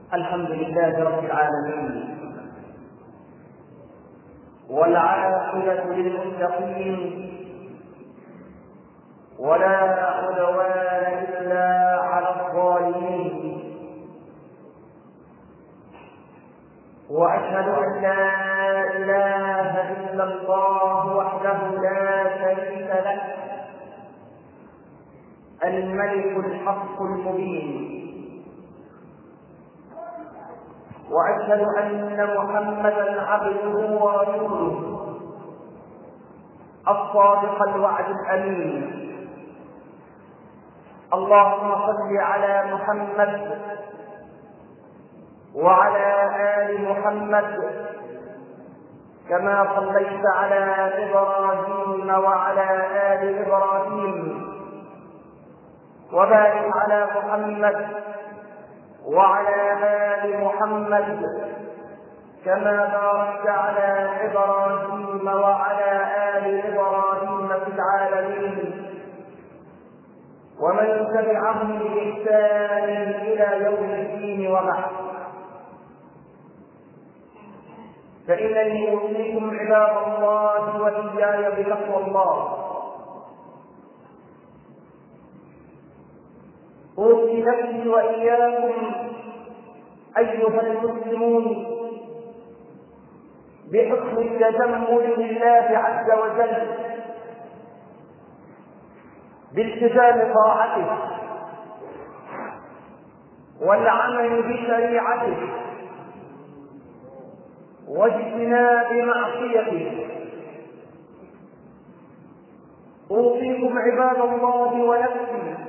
الحمد لله رب العالمين، والعاقبة للمتقين، ولا عدوان إلا على الظالمين. وأشهد أن لا إله إلا الله وحده لا شريك له، الملك الحق المبين. وأشهد أن محمدا عبده ورسوله الصادق الوعد الأمين. اللهم صل على محمد وعلى آل محمد كما صليت على إبراهيم وعلى آل إبراهيم، وبارك على محمد وعلى آل محمد كما باركت على إبراهيم وعلى آل إبراهيم في العالمين، ومن تبعهم بإحسان إلى يوم الدين وبعد. فإنني أوصيكم عباد الله وإياي بتقوى الله. أوصي نفسي وإياكم أيها المسلمون بحسن التجمل لله عز وجل، بالتزام طاعته والعمل بشريعته واجتناب معصيته. أوصيكم عباد الله ونفسي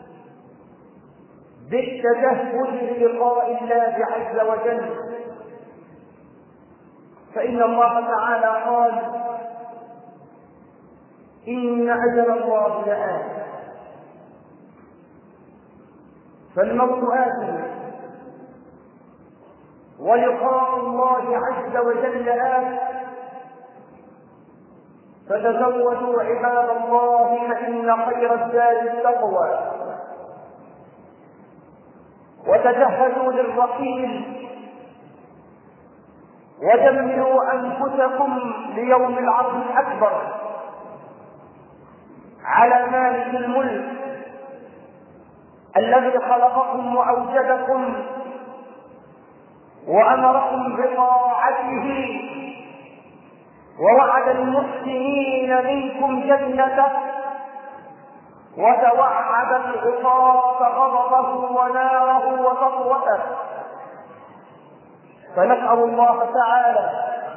بالتجهز للقاء الله عز وجل، فإن الله تعالى قال: إن أجل الله لآت. فالموت آت ولقاء الله عز وجل آت، فتزودوا عباد الله فإن خير الزاد التقوى، وتجهزوا للرحيل، وجملوا أنفسكم ليوم العرض الأكبر على مالك الملك الذي خلقكم وأوجدكم وأمركم بطاعته، ووعد المحسنين منكم جنته، وتوعد العصاة غضبه وناره وسطوته. فنسأل الله تعالى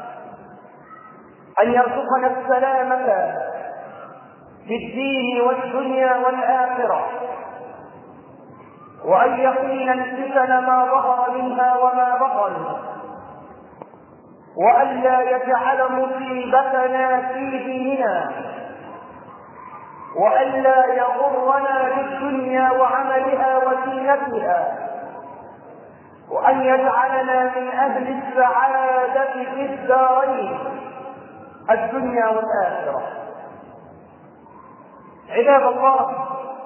أن يرزقنا السلامة في الدين والدنيا والآخرة، وأن يقينا الفتن ما ظهر منها وما بطن، وأن لا يجعل مصيبتنا في ديننا، وأن لا يغرنا بالدنيا وعملها وزينتها، وأن يجعلنا من أهل السعادة في الدارين الدنيا والآخرة. عباد الله،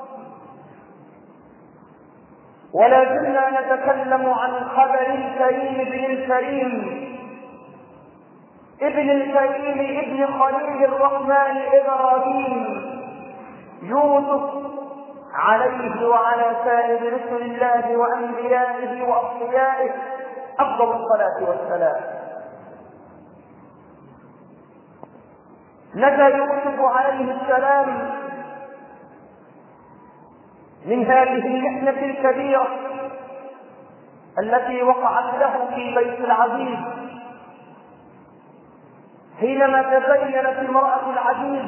ولا زلنا نتكلم عن خبر الكريم ابن الكريم ابن خليل الرحمن إبراهيم يوسف عليه وعلى سائر رسل الله وأنبيائه وأصفيائه أفضل الصلاة والسلام. نجا يوسف عليه السلام من هذه المحنة الكبيرة التي وقعت له في بيت العزيز، حينما تزينت امرأة العزيز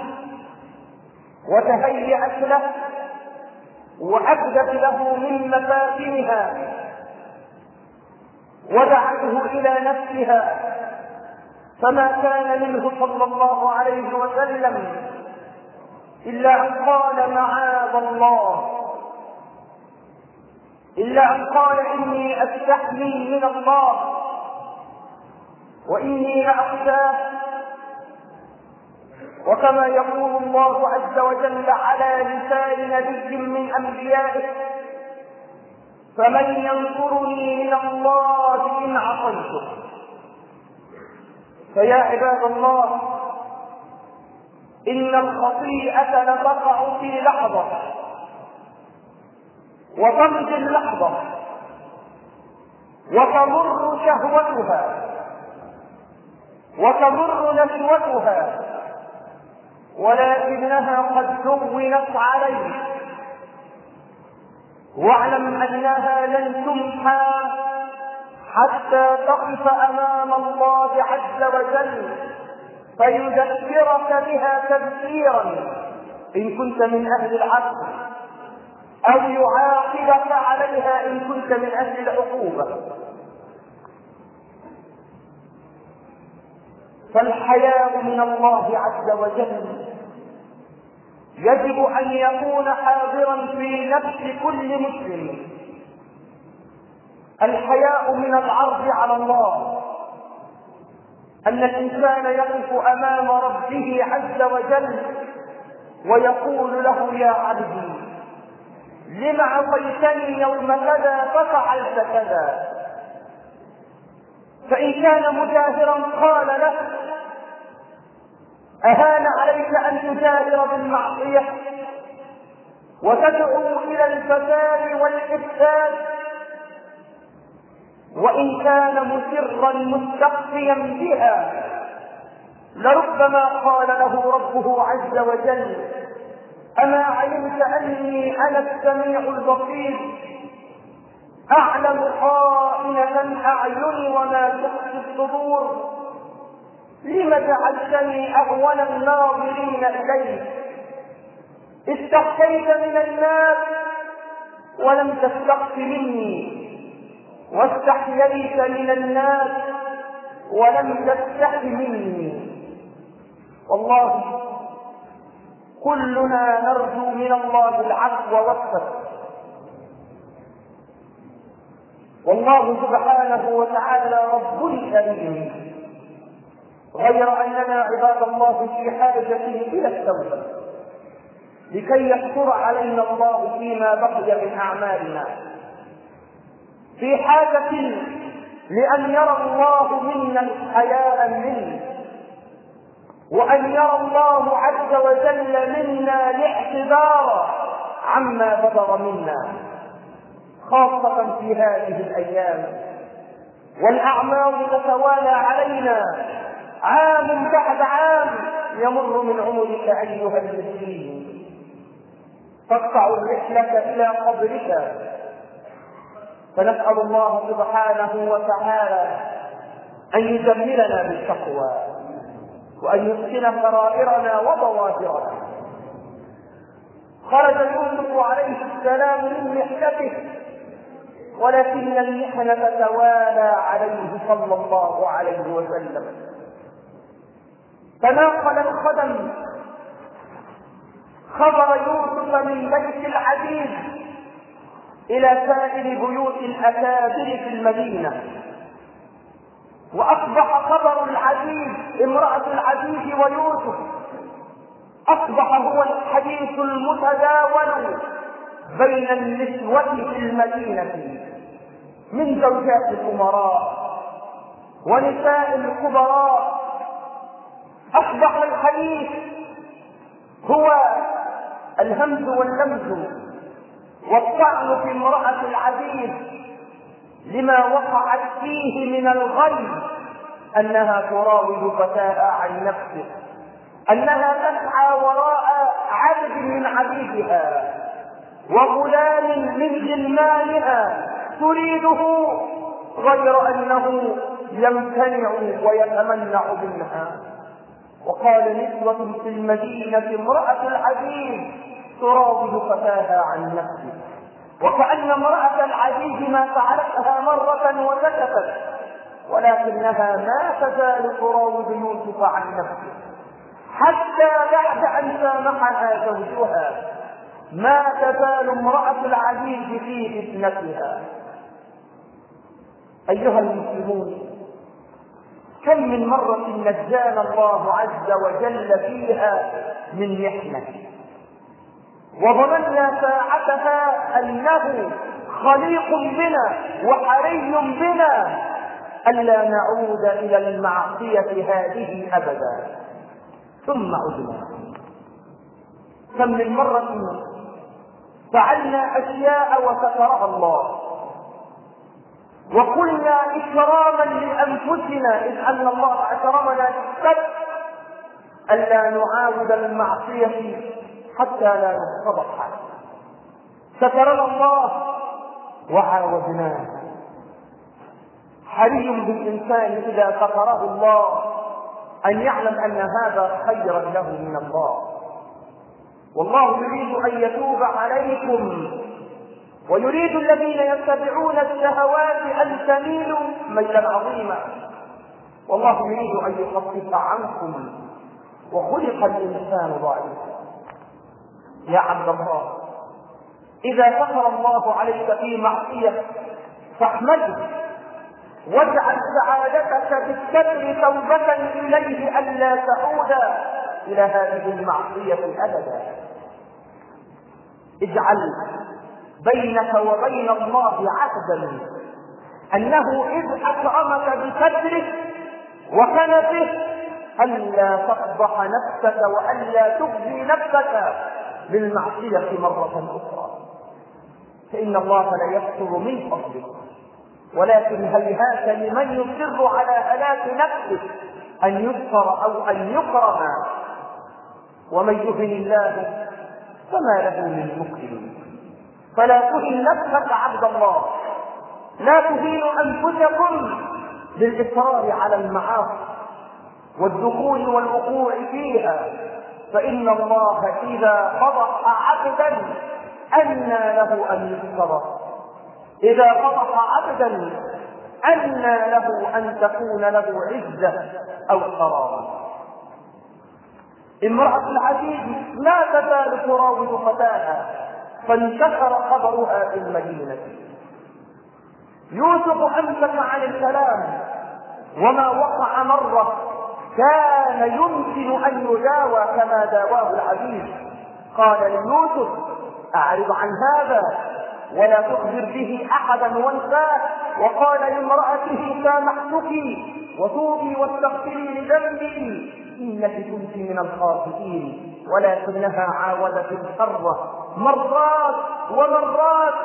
وتهيأت له وأبدت له من مفاتنها ودعته إلى نفسها، فما كان منه صلى الله عليه وسلم إلا أن قال: معاذ الله، إلا أن قال: إني أستحيي من الله وإني لأخشاه. وكما يقول الله عز وجل على لسان نبي من أنبيائه: فمن ينصرني من الله إن عصيته. فيا عباد الله، إن الخطيئة لتقع في لحظة وتمضي اللحظة وتمر شهوتها وتمر نشوتها، ولكنها قد دونت عليه. واعلم أنها لن تمحى حتى تقف أمام الله عز وجل فيذكرك بها تذكيرا إن كنت من أهل العدل، أو يعاقبك عليها إن كنت من أهل العقوبة. فالحياء من الله عز وجل يجب أن يكون حاضرا في نفس كل مسلم. الحياء من العرض على الله، أن الإنسان يقف أمام ربه عز وجل ويقول له: يا عبدي لم عصيتني يوم كذا ففعلت كذا. فإن كان مجاهرا قال له: أهان عليك أن تجاهر بالمعصية وتدعو إلى الفساد والإفساد؟ وإن كان مسرا مستخفيا بها لربما قال له ربه عز وجل: أما علمت أني أنا السميع البصير أعلم خائنة الأعين وما تخفي الصدور، لم جعلتني أهون الناظرين إليك؟ استخفيت من الناس ولم تستخف مني، واستحييت من الناس ولم تستحي مني. والله كلنا نرجو من الله العفو والستر، والله سبحانه وتعالى رب كريم، غير أننا عباد الله في حاجة إلى التوبة لكي يستر علينا الله فيما بقي من أعمالنا، في حاجة لأن يرى الله منا الحياء منه، وأن يرى الله عز وجل منا الاعتذار عما بدر منا، خاصة في هذه الأيام والأعمال تتوالى علينا عام بعد عام يمر من عمرك أيها المسكين، تقطع الرحلة إلى قبرك. فنسأل الله سبحانه وتعالى أن يجملنا بالتقوى وأن يحسن سرائرنا وظواهرنا. خرج يوسف عليه السلام من محنته، ولكن المحنة توالى عليه صلى الله عليه وسلم، فناقل الخدم خبر يوسف من بيت العزيز إلى سائر بيوت الأكابر في المدينة، وأصبح خبر العزيز امرأة العزيز ويوسف أصبح هو الحديث المتداول بين النسوة في المدينة من زوجات الأمراء ونساء الكبراء. أصبح الحديث هو الهمز واللمز والطعن في امرأة العزيز لما وقعت فيه من الغي، أنها تراود فتاة عن نفسه، أنها تسعى وراء عبد من عبيدها وغلام من غلمانها تريده، غير أنه يمتنع ويتمنع منها. وقال نسوة في المدينة امرأة العزيز تراود فتاها عن نفسه، وكأن امرأة العزيز ما فعلتها مرة وسكتت، ولكنها ما تزال تراود يوسف عن نفسه حتى بعد أن سامحها زوجها. ما تزال امرأة العزيز في فتنتها. أيها المسلمون، كم من مرة نجانا الله عز وجل فيها من محنة، وظننا ساعتها أنه خليق بنا وحري بنا ألا نعود إلى المعصية هذه أبدا. ثم عدنا. كم من مرة فعلنا أشياء وسترها الله، وقلنا إكراما لأنفسنا إذ أن الله أكرمنا بالسبب ألا نعاود المعصية حتى لا نتفضح. سترنا الله وعاودناه. حري بالإنسان إذا ستره الله أن يعلم أن هذا خيرا له من الله، والله يريد أن يتوب عليكم ويريد الذين يتبعون الشهوات أن تميلوا ميلا عظيما، والله يريد أن يخفف عنكم وخلق الإنسان ضعيفا. يا عبد الله، إذا سخر الله عليك في معصية فاحمده واجعل سعادتك بالستر توبة إليه ألا تعود إلى هذه المعصية أبدا. اجعل بينك وبين الله عهدا أنه إذ أكرمك بستره وكنفه ألا تفضح نفسك وألا تخزي نفسك بالمعصية مرة أخرى، فإن الله لا يستر من فضله، ولكن هيهات لمن يصر على هلاك نفسه أن يستر أو أن يكرم، ومن يهن الله فما له من مكرم. فلا تهن نفسك عبد الله، لا تهينوا أنفسكم بالإصرار على المعاصي والدخول والوقوع فيها، فإن الله إذا فضح عبدا أنى له أن يستر، إذا فضح عبدا أنى له أن تكون له عزة أو كرامة. امرأة العزيز لا تزال تراود فتاها فانتشر خبرها في المدينة. يوسف أمسك عن الكلام، وما وقع مرة كان يمكن أن يداوى كما داواه العزيز. قال ليوسف أعرض عن هذا ولا تخبر به أحدا وانساه، وقال لامرأته سامحتك وتوبي واستغفري لذنبك إنك كنت من الخاطئين، ولكنها عاودت الشر مرات ومرات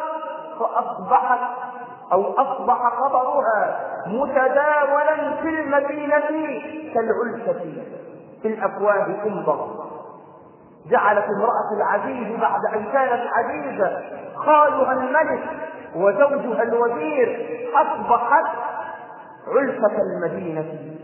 أصبح خبرها متداولا في المدينة كالعلفة في الأفواه تنظر. جعلت امرأة العزيز بعد أن كانت عزيزة خالها الملك وزوجها الوزير أصبحت علفة المدينة،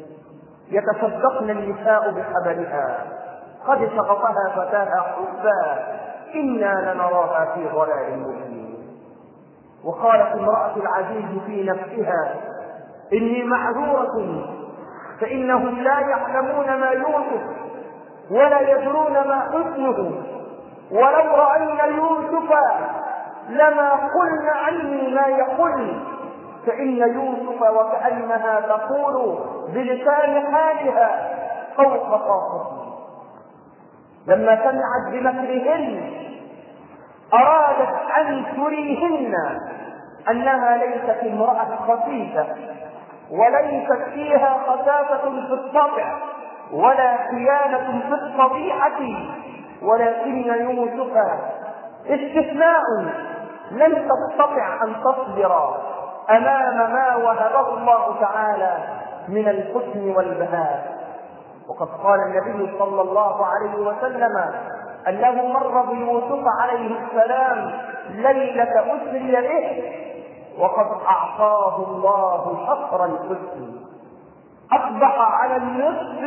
يتصدقن النساء بخبرها قد شغفها فتاها حبا إنا لنراها في ضلال مبين. وقالت امرأة العزيز في نفسها إني معذورة فإنهم لا يعلمون ما يوسف ولا يدرون ما حسنه، ولو رأينا يوسف لما قلن عني ما يقول، فإن يوسف وكأنها تقول بلسان حالها فوق طاقته. لما سمعت بمكرهن أرادت أن تريهن أنها ليست امرأة خفيفة وليست فيها خساسة في الطبع ولا خيانة في الطبيعة، ولكن يوسف استثناء لم تستطع أن تصبر أمام ما وهبه الله تعالى من الحسن والبهاء. وقد قال النبي صلى الله عليه وسلم أنه مر بيوسف عليه السلام ليلة أسري به وقد أعطاه الله شطر الحسن، أصبح على النصف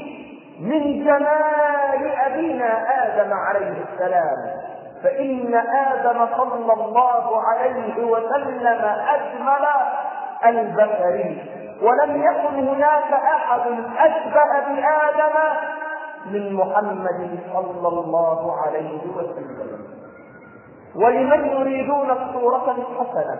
من جمال أبينا آدم عليه السلام، فإن آدم صلى الله عليه وسلم أجمل البشر، ولم يكن هناك أحد أشبه بآدم من محمد صلى الله عليه وسلم. ولمن يريدون الصورة الحسنة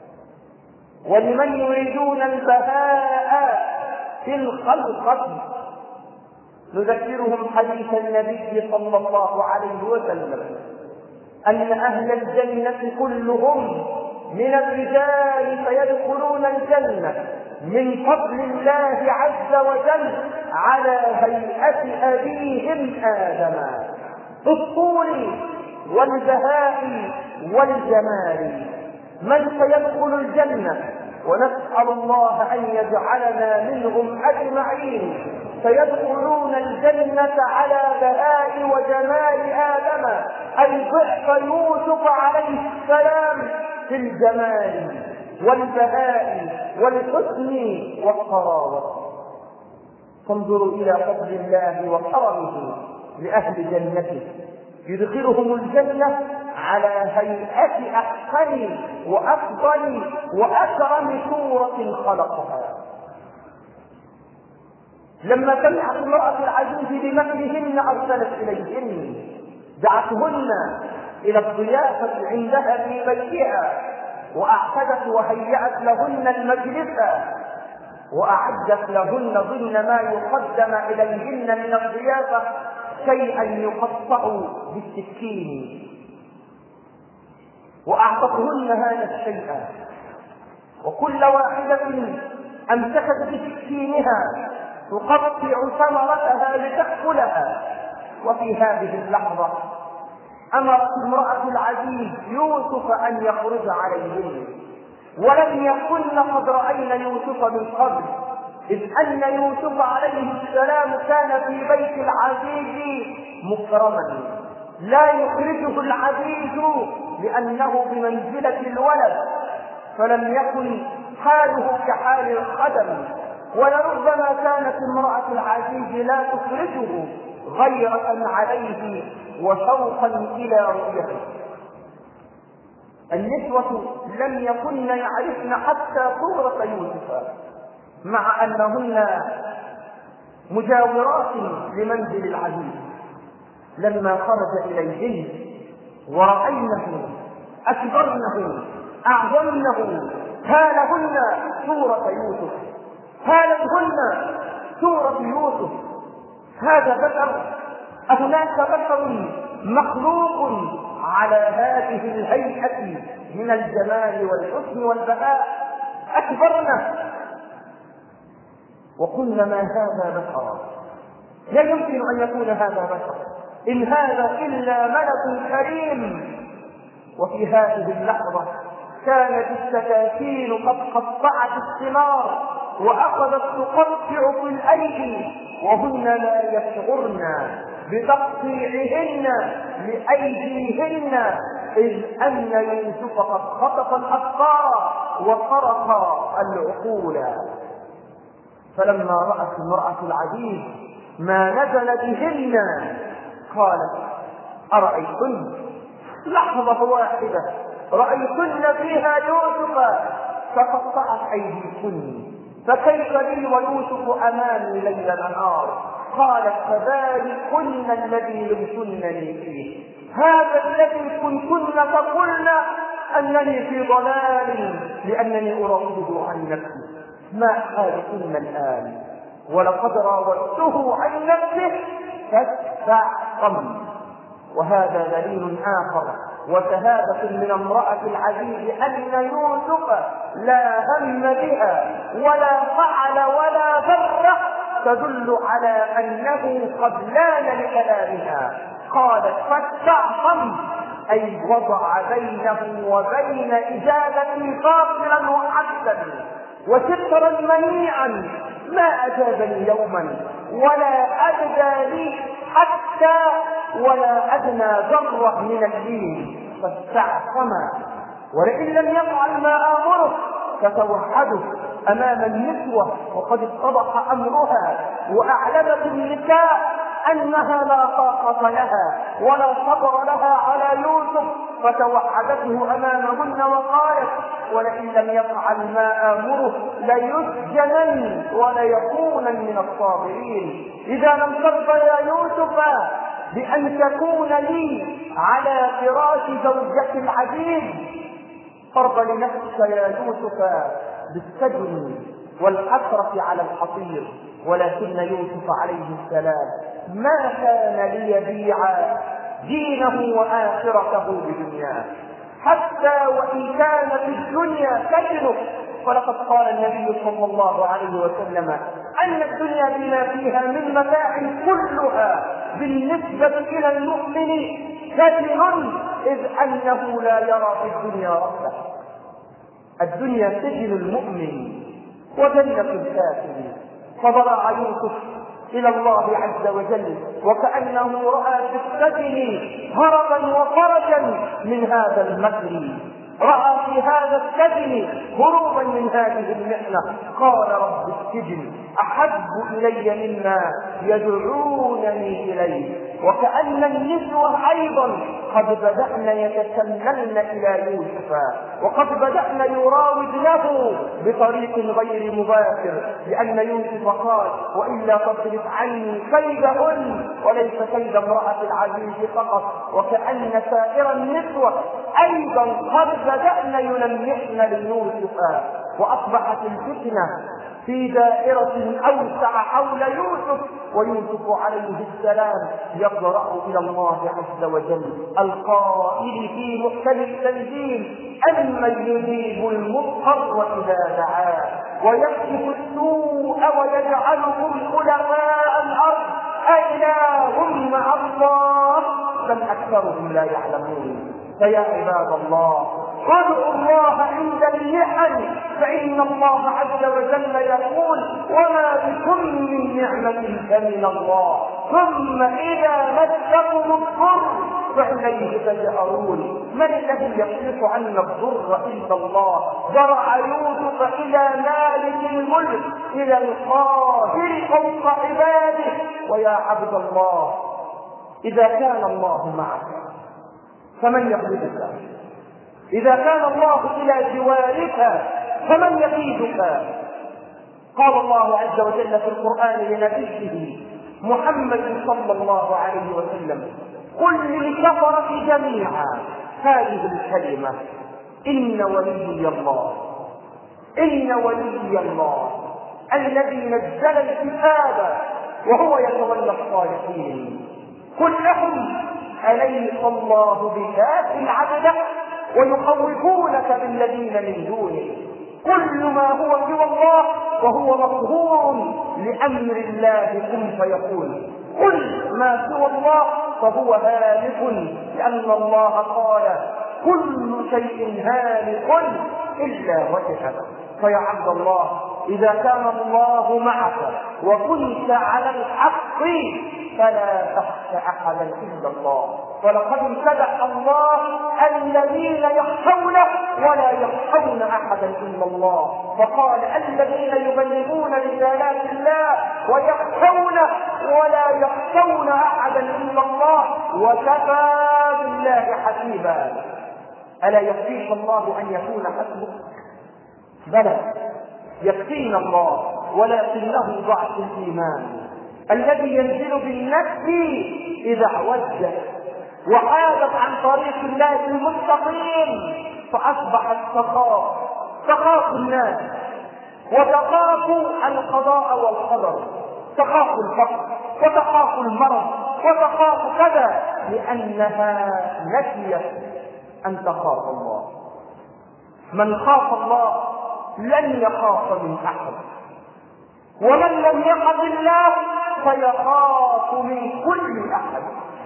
ولمن يريدون البهاء في الخلقة نذكرهم حديث النبي صلى الله عليه وسلم أن أهل الجنة كلهم من الرجال فيدخلون الجنة من فضل الله عز وجل على هيئة أبيهم آدم بالطول والبهاء والجمال. من سيدخل الجنة؟ ونسأل الله أن يجعلنا منهم أجمعين. سيدخلون الجنة على بهاء وجمال آدم، أي ضعف يوسف عليه السلام في الجمال والبهاء والحسن والطراوة. فانظروا إلى فضل الله وكرمه لأهل جنته، يدخلهم الجنة على هيئة أحسن وأفضل وأكرم صورة خلقها. لما سمعت امرأة العزيز بمكرهن أرسلت إليهن، دعتهن إلى الضيافة عندها في بيتها، وأعتدت وهيأت لهن المجلس، وأعدت لهن ضمن ما يقدم إليهن من الضيافة شيئا يقطع بالسكين، وأعطتهن هذا الشيء، وكل واحدة أمسكت بسكينها تقطع ثمرتها لتأكلها. وفي هذه اللحظة أمرت امرأة العزيز يوسف أن يخرج عليهن، ولم يكن قد رأينا يوسف من قبل، إذ أن يوسف عليه السلام كان في بيت العزيز مكرما، لا يخرجه العزيز لأنه بمنزلة الولد، فلم يكن حاله كحال الخدم. ولربما كانت امرأة العزيز لا تخرجه غيرة عليه وشوقا إلى رؤيته. النسوة لم يكن يعرفن حتى صورة يوسف، مع أنهن مجاورات لمنزل العزيز. لما خرج إليهن ورأينه أكبرنه أعظمنه هالهن صورة يوسف، هالتهن صورة يوسف. هذا بشر؟ هناك بشر مخلوق على هذه الهيئة من الجمال والحسن والبهاء؟ أكبرنا وقلنا ما هذا بشرا، لا يمكن أن يكون هذا بشر، إن هذا إلا ملك كريم. وفي هذه اللحظة كانت السكاكين قد قطعت الثمار وأخذت تقطع في الأيدي، وهن لا يشعرن بتقطيعهن لأيديهن، إذ أن يوسف قد خطف الأفكار وطرق العقول. فلما رأت امرأة العزيز ما نزل بهن قالت أرأيتن، لحظة واحدة رأيتن فيها يوسف فقطعت أيديكن، فكيف لي ويوسف أمامي ليل نهار؟ قالت فذلكن الذي لمتنني فيه، هذا الذي كنتن تقولن أنني في ضلال لأنني أراوده عن نفسي، ما حالكن الآن؟ ولقد راودته عن نفسه فاستعصم. وهذا دليل آخر وشهادة من امرأة العزيز أن يوسف لا هم بها ولا فعل ولا بر، تدل على أنه قد لان لكلامها. قالت فاستعصم، أي وضع بينه وبين إجابتي فاصلا وحدا وسترا منيعا، ما أجابني يوما ولا أبدى لي حتى ولا أدنى ذرة من اللين، فاستعصم. ولئن لم يفعل ما آمره فتوحده أمام النسوة، وقد اتضح أمرها وأعلمت النساء أنها لا طاقة لها ولا صبر لها على يوسف، فتوحدته أمامهن وقالت ولئن لم يفعل ما آمره ليسجنن وليكونن من الصاغرين. إذا لم ترضى يا يوسف بأن تكون لي على فراش زوجة العزيز، فرض لنفسك يا يوسف بالسجن والحسرة على الحصير. ولكن يوسف عليه السلام ما كان ليبيع دينه وآخرته بدنياه، حتى وإن كان في الدنيا سجنه. ولقد قال النبي صلى الله عليه وسلم أن الدنيا بما فيها من متاع كلها بالنسبة إلى المؤمن سجن، إذ أنه لا يرى في الدنيا ربه. الدنيا سجن المؤمن وجنة الكافر. فضرع يوسف إلى الله عز وجل وكأنه رأى في السجن هربا وفرجا من هذا المكر، رأى في هذا السجن هروبا من هذه المحنة. قال رب السجن أحب إلي مما يدعونني إليه. وكأن النسوة أيضا قد بدأن يتسللن إلى يوسف، وقد بدأن يراودنه بطريق غير مباشر، لأن يوسف قال وإلا تصرف عني كيدهن وليس كيد امرأة العزيز فقط. وكأن سائر النسوة أيضا قد بدأن يلمحن ليوسف، وأصبحت الفتنة في دائرة أوسع حول يوسف، ويوسف عليه السلام يضرع إلى الله عز وجل القائل في محكم التنزيل أمن يجيب المضطر إذا دعاه ويكشف السوء ويجعلكم خلفاء الأرض أإله مع الله بل أكثرهم لا يعلمون. فيا عباد الله ادعوا الله عند المحن، فإن الله عز وجل يقول وما بكم من نعمة فمن الله ثم إذا مسكم الضر فإليه تجأرون. من الذي يصرف عنا الضر إلا الله؟ ضرع يوسف إلى مالك الملك إلى القاهر فوق عباده. ويا عبد الله إذا كان الله معك فمن يغلبك؟ إذا كان الله إلى جوارك فمن يكيدك؟ قال الله عز وجل في القرآن لنبيه محمد صلى الله عليه وسلم قل للكفرة جميعا هذه الكلمة إن ولي الله، إن ولي الله الذي نزل الكتاب وهو يتولى الصالحين. قل لهم أليس الله بكاف عبده ويخوفونك بالذين من دونه؟ كل ما هو سوى الله وهو مقهور لأمر الله كن فيكون. كل ما سوى الله فهو هالك، لأن الله قال كل شيء هالك إلا وجهه. فيا عبد الله إذا كان الله معك وكنت على الحق فلا تخشى أحدا إلا الله. ولقد امتدح الله الذين يخشونه ولا يخشون أحدا إلا الله، فقال الذين يبلغون رسالات الله ويخشونه ولا يخشون أحدا إلا الله وكفى بالله حسيبا. ألا يكفيك الله أن يكون حسبك؟ بلى يكفينا الله، ولكنه ضعف الإيمان الذي ينزل بالنفس إذا اعوجت وحادت عن طريق الله المستقيم، فأصبحت تخاف الناس وتخاف القضاء والقدر، تخاف الفقر وتخاف المرض وتخاف كذا، لأنها نسيت أن تخاف الله. من خاف الله لن يخاف من أحد، ومن لم يخف الله فيخاف من كل أحد.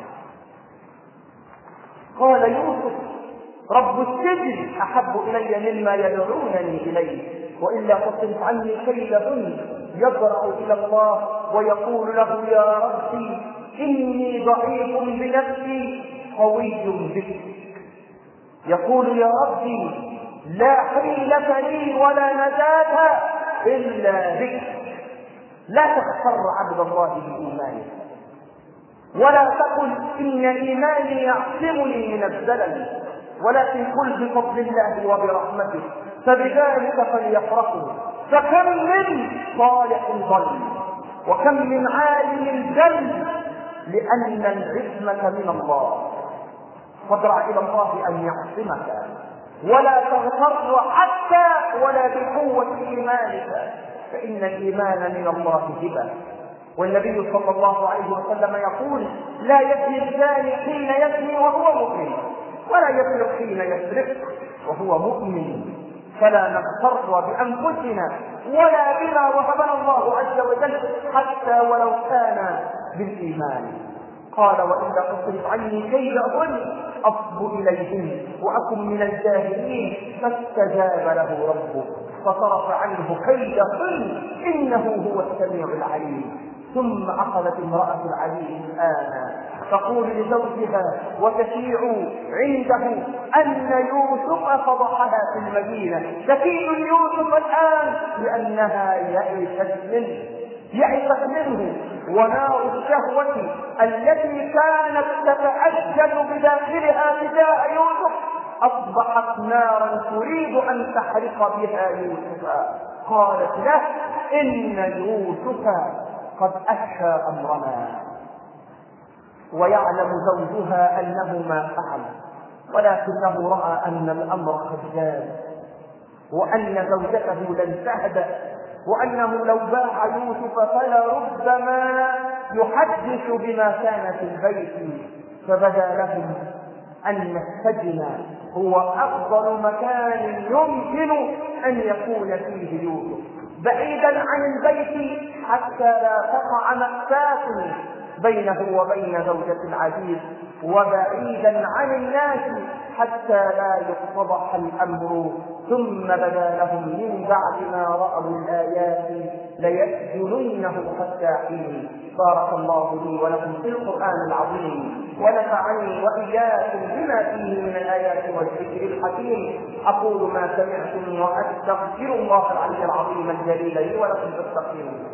قال يوسف رب السجن أحب إلي مما يدعونني إليه وإلا تصرف عني كيدهن. يضرع إلى الله ويقول له يا ربي إني ضعيف بنفسي قوي بك. يقول يا ربي لا حيلة لي ولا نجاة إلا بك. لا تغتر عبد الله بإيمانك، ولا تقل إن إيماني يعصمني من الزلل، ولكن قل بفضل الله وبرحمته فبذلك فليفرحوا. فكم من صالح ضل وكم من عالم جل، لأن العصمة من الله. فادع إلى الله أن يعصمك، ولا تغتر حتى ولا بقوة إيمانك، فإن الإيمان من الله هبة. والنبي صلى الله عليه وسلم يقول لا يزني الزاني حين يزني وهو مؤمن، ولا يسرق حين يسرق وهو مؤمن. فلا نغتر بأنفسنا ولا بما وهبنا الله عز وجل حتى ولو كان بالإيمان. قال وإلا تصرف عني كيدهن أصب إليهن وأكن من الجاهلين. فاستجاب له ربه فصرف عنه كيدهن إنه هو السميع العليم. ثم أخذت امرأة العزيز الآن تقول لزوجها وتشيع عنده أن يوسف فضحها في المدينة، تكيد يوسف الآن لأنها يئست منه. ونار الشهوة التي كانت تتأجج بداخلها تجاه يوسف أصبحت نارا تريد أن تحرق بها يوسف. قالت له إن يوسف قد أخفى أمرنا، ويعلم زوجها أنه ما فعل، ولكنه رأى أن الأمر قد زاد وأن زوجته لن تهدأ، وأنه لو باع يوسف فلربما يحدث بما كان في البيت. فبدا لهم أن السجن هو أفضل مكان يمكن أن يكون فيه يوسف، بعيدا عن البيت حتى لا تقع مأساة بينه وبين زوجة العزيز، وبعيدا عن الناس حتى لا يتضح الأمر. ثم بدا لهم من بعد ما رأوا الآيات ليسجننه حتى حين. بارك الله لي ولكم في القرآن العظيم ونفعني وإياكم بما فيه من الآيات والذكر الحكيم. أقول ما سمعتم وأستغفر الله العلي العظيم الجليل لي ولكم فاستغفروه.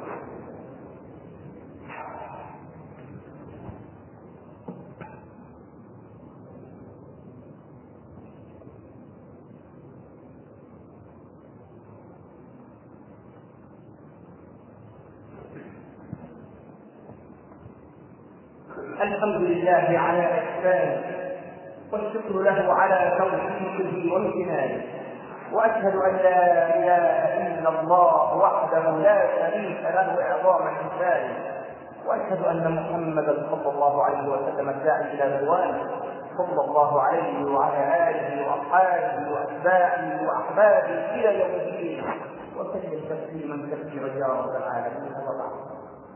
الحمد لله على إحسانه والشكر له على توفيقه وامتنانه، وأشهد أن لا إله إلا الله وحده لا شريك له إعظام إنسانه، وأشهد أن محمدا صلى الله عليه وسلم الداعي إلى رضوانه صلى الله عليه وعلى آله وأصحابه وأتباعه وأحبابه إلى يوم الدين، وسلم تسليما كثيرا يا رب العالمين. وبعد،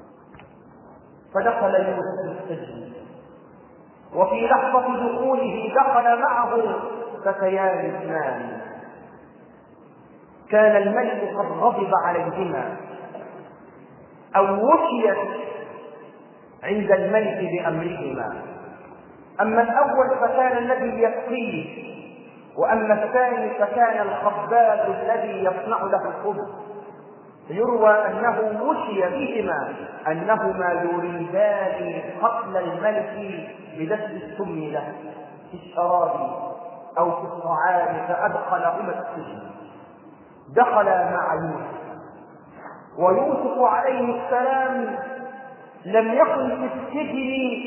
فدخل يوسف السجن، وفي لحظة دخوله دخل معه فتيان اثنان كان الملك قد غضب عليهما أو وشيت عند الملك بأمرهما. أما الأول فكان الذي يسقيه، وأما الثاني فكان الخباز الذي يصنع له الخبز. يروى أنه وشي بهما أنهما يريدان قتل الملك بدس السم له في الشراب أو في الطعام، فأدخلهما السجن. دخل مع يوسف، ويوسف عليه السلام لم يكن في السجن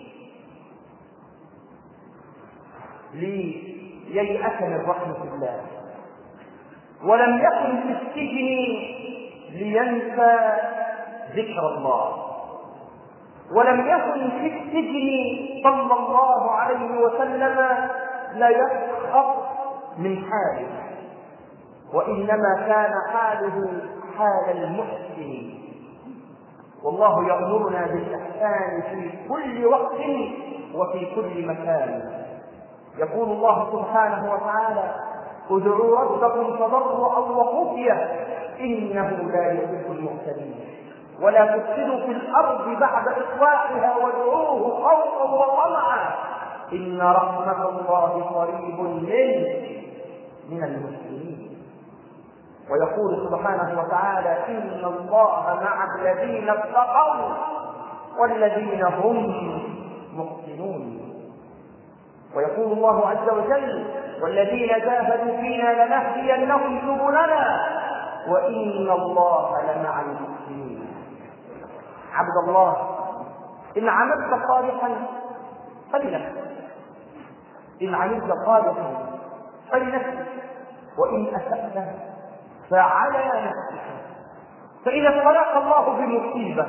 لييأس من رحمة الله، ولم يكن في السجن لينسى ذكر الله، ولم يكن في السجن صلى الله عليه وسلم لا يسخط من حاله، وإنما كان حاله حال المحسن. والله يأمرنا بالإحسان في كل وقت وفي كل مكان. يقول الله سبحانه وتعالى ادعوا ربكم تضرعا وخفية إنه لا يحب المعتدين، ولا تفسدوا في الأرض بعد إصلاحها وادعوه خوفا وطمعا إن رحمة الله قريب من المسلمين. ويقول سبحانه وتعالى إن الله مع الذين اتقوا والذين هم محسنون. ويقول الله عز وجل والذين جاهدوا فينا لنهدينهم سبلنا وإن الله لمع المحسنين. عبد الله، إن عملت صالحا فلنفسك، إن عملت صالحا فلنفسك، وإن أسأت فعلى نفسك. فإذا ابتلاك الله بمصيبة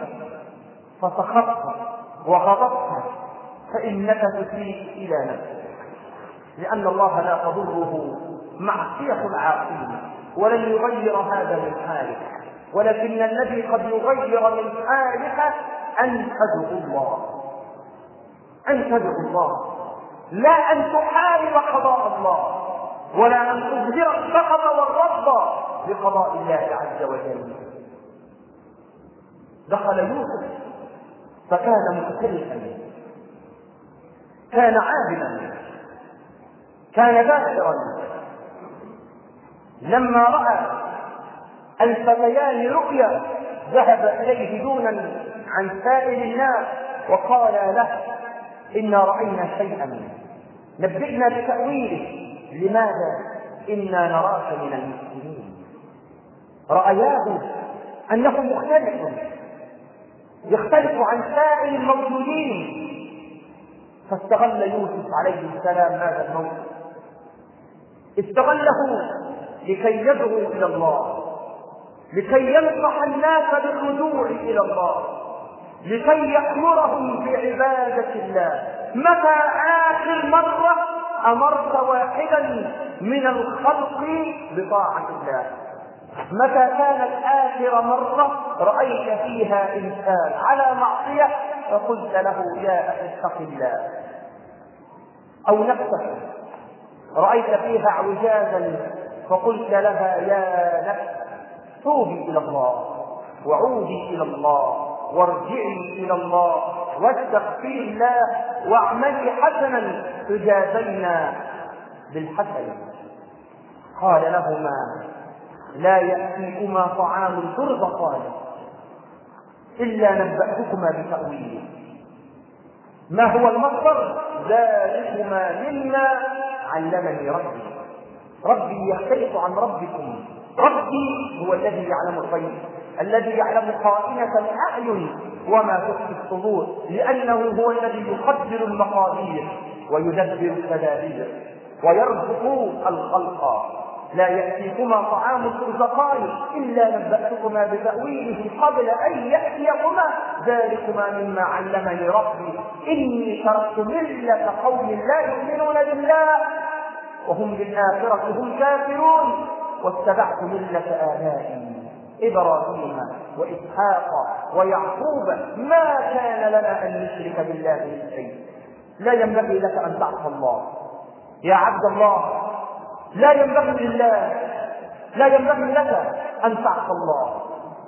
فسخطت وغضبت فإنك تسيء إلى نفسك. لأن الله لا تضره معصية العاصين ولن يغير هذا من حالك، ولكن الذي قد يغير من حالك أن تدعو الله، أن تدعو الله، لا أن تحارب قضاء الله، ولا أن تظهر السخط والرفض بقضاء الله عز وجل. دخل يوسف فكان مختلفا، كان عابدا، كان ذاكرا. لما رأى الفتيان رؤيا ذهب إليه دونا عن سائر الناس وقال له: إنا رأينا شيئا نبئنا بتأويله، لماذا؟ إنا نراك من المسلمين. رأياه أنه يختلف عن سائر الموجودين، فاستغل يوسف عليه السلام هذا الموقف، استغله لكي يدعو إلى الله، لكي ينصح الناس بالرجوع إلى الله، لكي يأمرهم بعبادة الله. متى آخر مرة أمرت واحدا من الخلق بطاعة الله؟ متى كانت آخر مرة رأيت فيها إنسان على معصية فقلت له: يا أخي اتق الله؟ أو نفسك رأيت فيها اعوجاجا فقلت لها: يا نفس توبي إلى الله وعودي إلى الله وارجعي إلى الله واستغفري الله واعملي حسنا تجازينا بالحسن. قال لهما: لا يأتيكما طعام ترزقان إلا نبأتكما بتأويله. ما هو المصدر؟ ذلكما مما علمني ربي يختلف عن ربكم. ربي هو الذي يعلم الغيب، الذي يعلم خائنة الأعين وما تخفي الصدور، لأنه هو الذي يقدر المقادير ويدبر التدابير ويرزق الخلق. لا يأتيكما طعام ترزقان إلا نبأتكما بتأويله قبل أن يأتيكما ذلكما مما علمني ربي إني تركت ملة قوم لا يؤمنون بالله وهم بالآخرة هم كافرون واتبعت ملة آبائي إبراهيم وإسحاق ويعقوب ما كان لنا أن نشرك بالله من شيء. لا ينبغي لك أن تعصى الله يا عبد الله، لا ينبغي لله، لا ينبغي لك أن تعصى الله،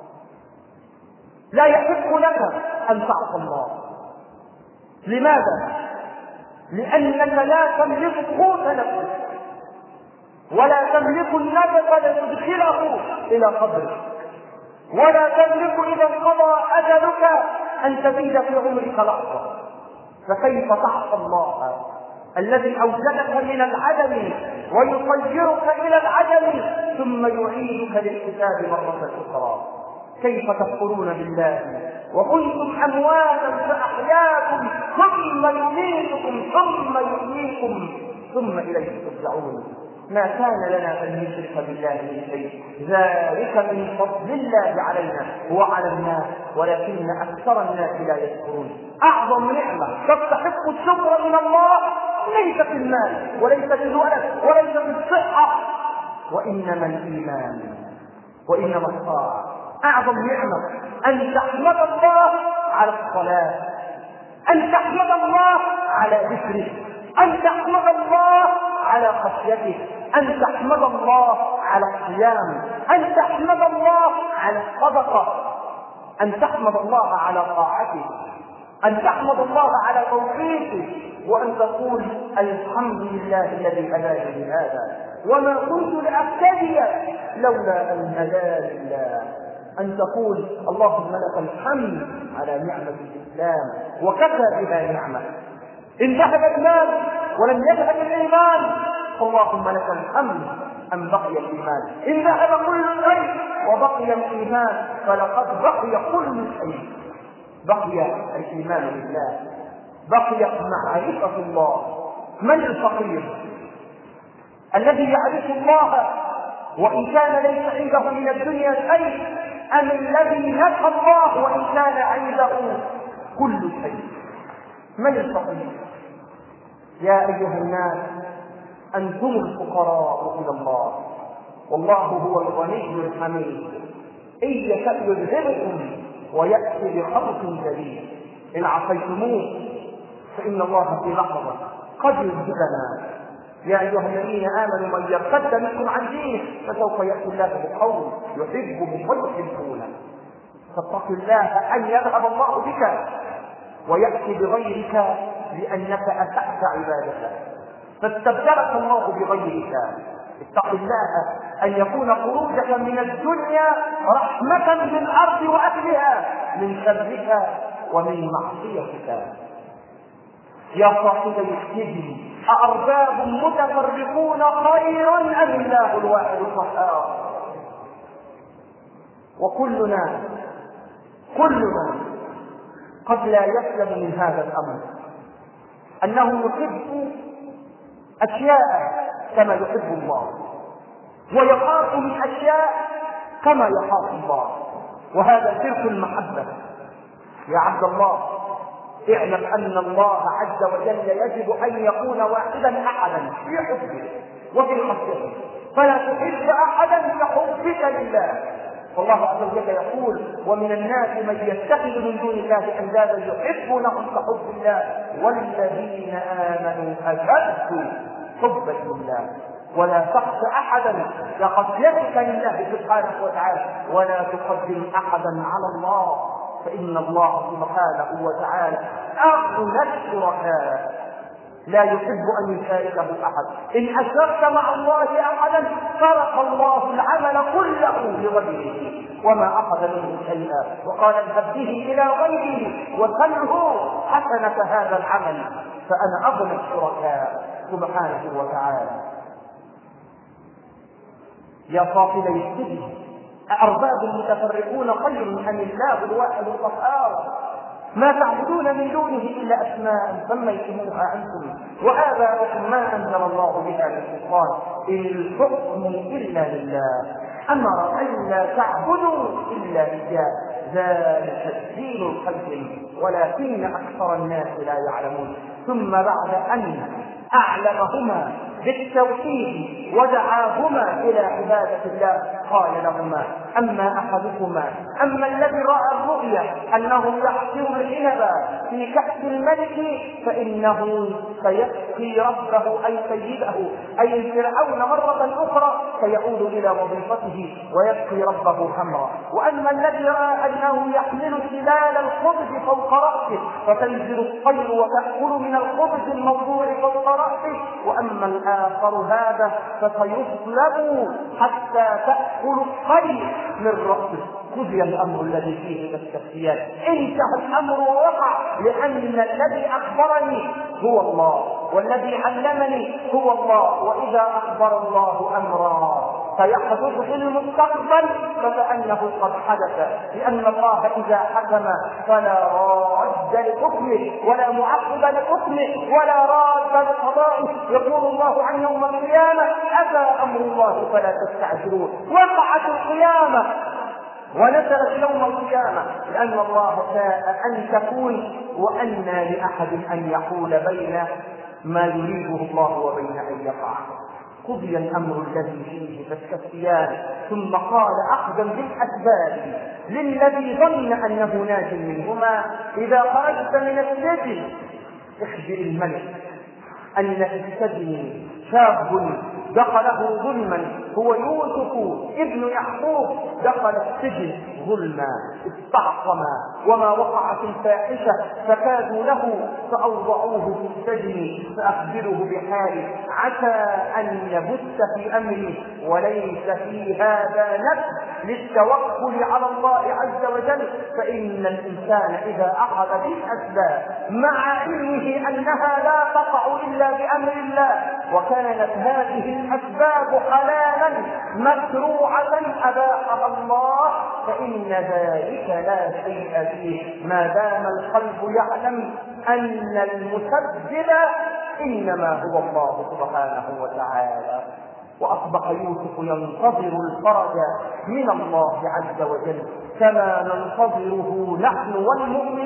لا يحق لك أن تعصى الله. لماذا؟ لأنك لا تملك قوت نفسك ولا تملك النفس لتدخله إلى قبرك، ولا تملك إذا انقضى أجلك أن تزيد في عمرك لحظة. فكيف تعصى الله الذي أوجدك من العدم ويصيرك إلى العدم ثم يعيدك للحساب مرة أخرى؟ كيف تكفرون بالله وكنتم أمواتا فأحياكم ثم يميتكم ثم يحييكم ثم إليه ترجعون؟ ما كان لنا أن نشرك بالله من شيء، ذلك من فضل الله علينا وعلى الناس ولكن أكثر الناس لا يشكرون. أعظم نعمة تستحق الشكر من الله ليست المال وليست الولد وليست الصحة، وإنما الإيمان وإنما الطاعة. أعظم نعمة أن تحمد الله على الصلاة، أن تحمد الله على ذكره، أن تحمد الله على خشيته، أن تحمد الله على الصيام، أن تحمد الله على الصدقة، أن تحمد الله على طاعته، أن تحمد الله على توفيقه، وأن تقول الحمد لله الذي هداني لهذا وما كنت لأهتدي لولا أن هداني الله. أن تقول اللهم لك الحمد على نعمة الإسلام وكفى بها نعمة. إن ذهب المال ولم يذهب الإيمان اللهم لك الحمد أن بقي الإيمان. إن ذهب كل شيء وبقي الإيمان فلقد بقي كل شيء. بقي الإيمان بالله، بقي معرفة الله. من الفقير الذي يعرف الله وإن كان ليس عنده من الدنيا شيء، أم الذي نسى الله وإن كان عنده كل شيء؟ من الفقير؟ يا أيها الناس أنتم الفقراء إلى الله والله هو الغني الحميد. إن يشأ يذهبكم ويأتي بخلق جديد. إن عصيتموه فإن الله في لحظة قد يذهبنا. يا أيها الذين آمنوا من يرتد منكم عن دينه فسوف يأتي الله بقوم يحبهم ويحبونه. فاتق الله أن يذهب الله بك ويأتي بغيرك لأنك أسأت عبادته فاستبدلك الله بغيرك. اتق الله أن يكون خروجك من الدنيا رحمة بالأرض وأهلها من شرك ومن معصيتك. يا صاحبي السجن أأرباب متفرقون خير أم الله الواحد القهار؟ وكلنا قد لا يسلم من هذا الأمر أنه يحب أشياء كما يحب الله ويخاف من أشياء كما يخاف الله، وهذا شرك المحبة. يا عبد الله اعلم أن الله عز وجل يجب أن يكون واحدا أحدا في حبه وفي خشيته، فلا تحب أحدا كحبك لله. والله عز وجل يقول ومن الناس من يتخذ من دون الله أندادا يحبونهم كحب الله والذين آمنوا أشد حبا لله. ولا تخش أحدا كخشيتك لله سبحانه وتعالى ولا تقدم أحدا على الله، فإن الله سبحانه وتعالى أغنى الشركاء لا يحب أن يشاركه أحد. إن أشركت مع الله أحدا ترك الله العمل كله لغيره وما أخذ منه شيئا وقال اذهب به إلى غيره وسله حسنة هذا العمل فأنا أغنى الشركاء سبحانه وتعالى. يا صاحبي السجن أأرباب متفرقون خير أم الله الواحد القهار؟ ما تعبدون من دونه إلا أسماء سميتموها أنتم وآباؤكم ما أنزل الله بها من سلطان إن الحكم إلا لله أمر أن لا تعبدوا إلا إياه ذلك الدين القيم ولكن أكثر الناس لا يعلمون. ثم بعد أن أعلمهما بالتوحيد ودعاهما إلى عبادة الله قال لهما أما أحدكما أما الذي رأى الرؤيا أنه يحصر العنب في كأس الملك فإنه سيسقي ربه أي سيده أي فرعون مرة أخرى فيعود إلى وظيفته ويسقي ربه خمرا. وأما الذي رأى أنه يحمل سلال الخبز فوق رأسه فتنزل الطير وتأكل من الخبز الموضوع فوق رأسه. وأما الآخر هذا فسيصلب حتى تأكل الطير من رأسه. قضي الأمر الذي فيه تستفتيان انتهى الأمر ووقع لأن الذي أخبرني هو الله والذي علمني هو الله. وإذا أخبر الله أمرا فيحدث في المستقبل فكأنه قد حدث لأن الله إذا حكم فلا راد لحكمه ولا معقب لحكمه ولا راد لقضائه. يقول الله عن يوم القيامة أتى أمر الله فلا تستعجلون. وقعت القيامة ونزلت يوم القيامة لأن الله شاء أن تكون وأنى لأحد أن يحول بين ما يريده الله وبين أن يقع. قضي الأمر الذي فيه تستفتيان ثم قال أخذا بالأسباب للذي ظن أنه ناج منهما إذا خرجت من السجن اخبر الملك أن في السجن شاب دخله ظلما هو يوسف ابن يعقوب دخل السجن ظلما استعصما وما وقع في الفاحشة فكادوا له فأوضعوه في السجن فأخبره بحاله عسى أن يبت في أمره وليس في هذا نفس للتوكل على الله عز وجل. فإن الإنسان إذا أخذ بالأسباب مع علمه أنها لا تقع إلا بأمر الله وكانت هذه الأسباب حلالا مشروعة أباحها الله فإن ذلك لا شيء فيه ما دام القلب يعلم أن المسبب إنما هو الله سبحانه وتعالى. وأصبح يوسف ينتظر الفرج من الله عز وجل كما ننتظره نحن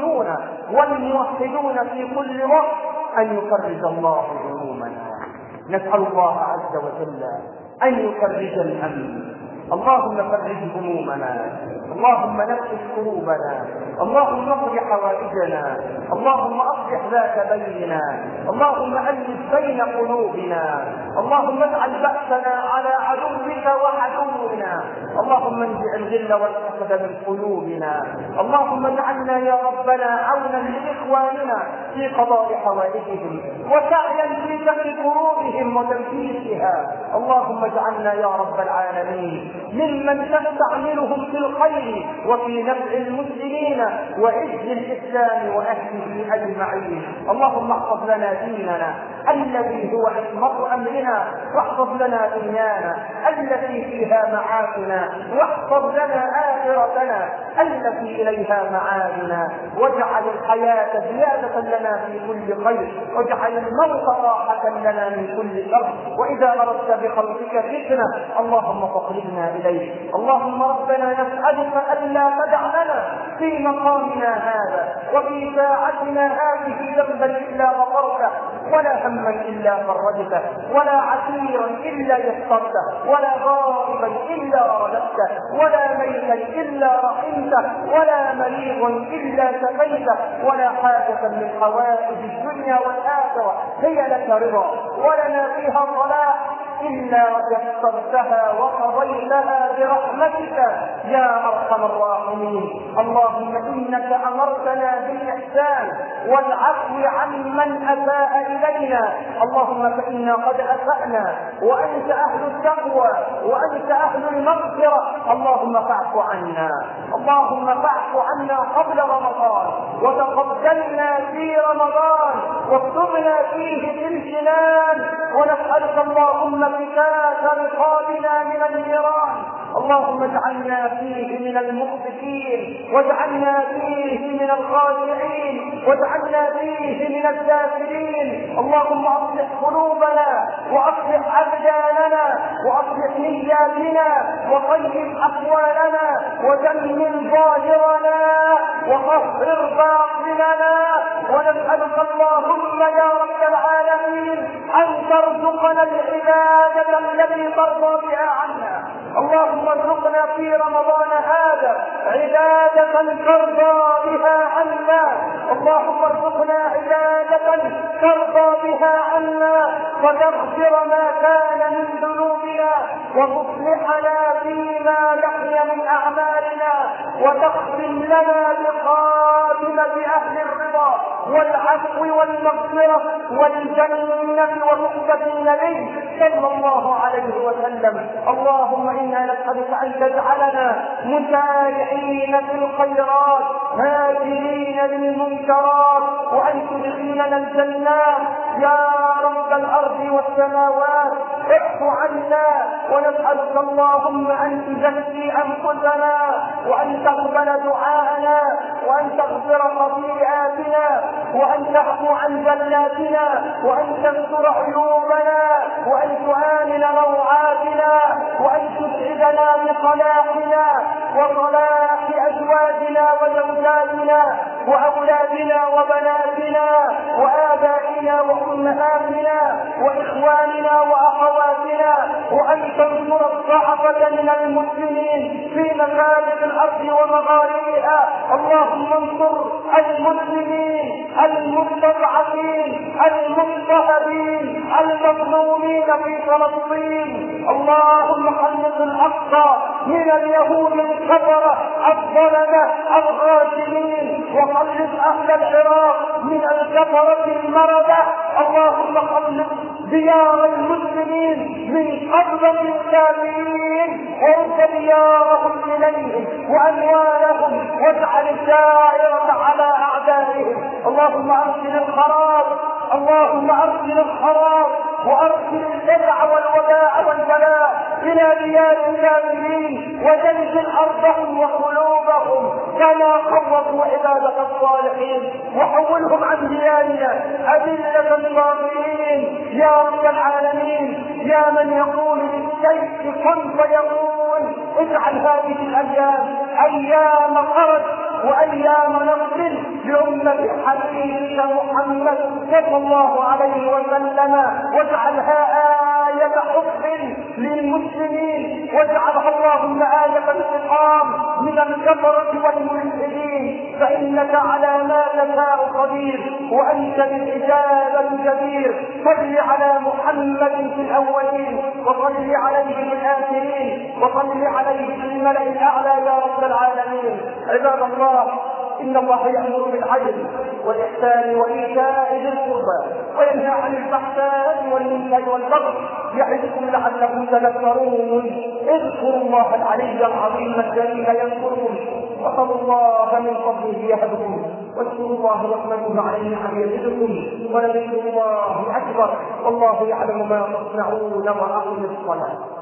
والمؤمنون والموحدون في كل وقت أن يفرج الله همومنا. نسأل الله عز وجل أن يفرج الهم. اللهم فرج همومنا، اللهم نفس كروبنا، اللهم اقض حوائجنا، اللهم اصلح ذات بيننا، اللهم الف بين قلوبنا، اللهم اجعل بأسنا على عدوك وعدونا، اللهم انزع الغل والحسد من قلوبنا، اللهم اجعلنا يا ربنا عونا لاخواننا في قضاء حوائجهم وسعيا في دفع كروبهم وتنفيذها. اللهم اجعلنا يا رب العالمين ممن تستعملهم في الخير وفي نفع المسلمين وعز الاسلام واهله اجمعين. اللهم احفظ لنا ديننا الذي هو عصمة امرنا، واحفظ لنا دنيانا التي فيها معاشنا، واحفظ لنا اخرتنا التي اليها معادنا، واجعل الحياة زيادة لنا في كل خير، واجعل الموت راحة لنا من كل شر، واذا اردت بخلقك فتنة اللهم فاقربنا اليك. اللهم ربنا نسألك ألا تدع لنا في مقامنا هذا وفي ساعتنا هذه ذنبا إلا غفرته، ولا هما إلا فرجته، ولا عسيرا إلا يسرته، ولا غائبا إلا رددته، ولا ميتا إلا رحمته، ولا مريضا إلا شفيته، ولا حاجة من حوائج الدنيا والآخرة هي لك رضا ولنا فيها صلاح إلا يسرتها وقضيتها برحمتك يا أرحم الراحمين. اللهم إنك أمرتنا بالإحسان والعفو عمن أساء إلينا، اللهم فإنا قد أسأنا وأنت أهل التقوى وأنت أهل المغفرة، اللهم فاعف عنا، اللهم فاعف عنا قبل رمضان وتقبلنا في رمضان واكتبنا فيه في الجنان، ونسألك اللهم فكاك رقابنا من النيران، اللهم اجعلنا فيه من المخبتين، واجعلنا فيه من الخاشعين، واجعلنا فيه من الذاكرين. اللهم اصلح قلوبنا واصلح ابداننا واصلح نياتنا وطيب اقوالنا وجمل ظاهرنا وطهر باطننا، ونسألك اللهم يا رب العالمين أن ترزقنا العبادة التي ترضى بها عنا. اللهم ارزقنا في رمضان هذا عبادة ترضى بها عنا، اللهم ارزقنا عبادة ترضى بها عنا وتغفر ما كان من ذنوبنا وتصلحنا فيما بقي من أعمالنا وتختم لنا بخاتمة أهل الرضا والعفو والمغفرة والجنة وصحبة النبي صلى الله عليه وسلم. اللهم إنا نسألك أن تجعلنا مسارعين في الخيرات هاجرين للمنكرات، وأن تدخلنا الجنات يا رب الأرض والسماوات. اعف عنا ونسألك اللهم أن تزكي أنفسنا وأن تقبل دعاءنا وأن تغفر خطيئاتنا وأن تعفو عن زلاتنا وأن تستر عيوبنا وأن تؤمن روعاتنا وأن تسعدنا بصلاحنا وصلاح أزواجنا وزوجاتنا وأولادنا وبناتنا وآبائنا وأمهاتنا وإخواننا وأخواتنا، وأن تنصر الضعفة من المسلمين في مشارق الأرض ومغاربها. اللهم انصر المسلمين المستضعفين المضطهدين المظلومين في فلسطين. اللهم خلص الأقصى من اليهود الكفرة الظلمة الغاشمين، وخلص أهل العراق من الكفرة المردة. اللهم خلص ديار المسلمين من قبضة الكافرين وارد ديارهم إليهم وأموالهم واجعل الدائرة على أعدائهم. اللهم أرسل الخراب، اللهم أرسل الخراب وأرسل الجزع والوباء والبلاء إلى ديار الكافرين وزلزل أرضهم وقلوبهم كما خوفوا عبادك الصالحين، وحولهم عن ديارنا أذلة الظالمين يا رب العالمين. يا من يقول للشيء كن فيقول، اجعل هذه الأيام أيام خرج وأيام نصر لأمة حبيبك محمد صلى الله عليه وسلم، واجعلها آية حب للمسلمين، واجعلها اللهم آية انتقام من الكفرة والملحدين، فإنك على ما تشاء قدير وأنت بالإجابة جدير. صل على محمد في الأولين وصل عليه في الآخرين وصل عليه في الملأ الأعلى يا رب العالمين. عباد الله، إن الله يأمر بالعدل والإحسان وإيتاء ذي القربى وينهى عن الفحشاء والمنكر والبغي يعظكم لعلكم تذكرون. اذكروا الله العلي العظيم الجليل يذكركم، وصلوا الله من فضله يهدكم، واشكروا الله واحمدوه على النعم يزدكم، ولذكر الله أكبر، والله يعلم ما تصنعون. وأقم الصلاة.